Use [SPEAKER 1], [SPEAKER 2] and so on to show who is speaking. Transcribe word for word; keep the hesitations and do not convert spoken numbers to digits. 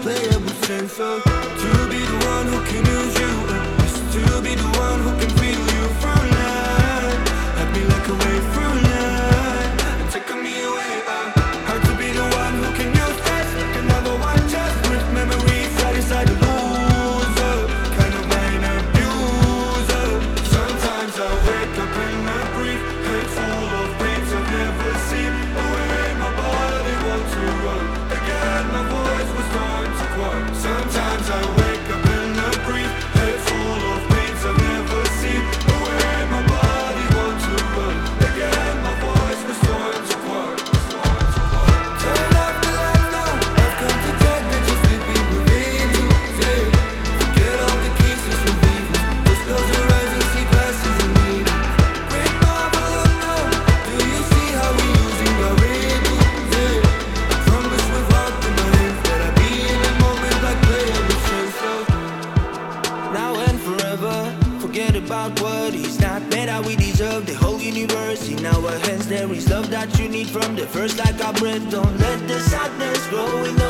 [SPEAKER 1] playable sense of to be the one who can use you, uh, is to be the one who can feel you from life. Let me like a wave from life and take me away. Uh, hard to be the one who can use that, like another one just with memories that inside the loser, kind of mind abuser. Sometimes I wake up in a brief, head full of pains I've never seen. Away my body wants to run again, my voice was starting to quiet. Sometimes I wake up in a brief, head full of pains I've never seen. Away my body wants to run again, my voice was starting to quiet. Turn off the lights now, I've come to take me, just let me reveal you. Yeah. Forget all the kisses from people, just close your eyes and see glasses and need. Break my balloon now, do you see how we using our rhythm? Yeah. I promise without the mind that I be in a moment like playable sense of now and forever. Forget about what he's not made out, we deserve the whole universe in our hands. There is love that you need from the first, like our breath. Don't let the sadness grow in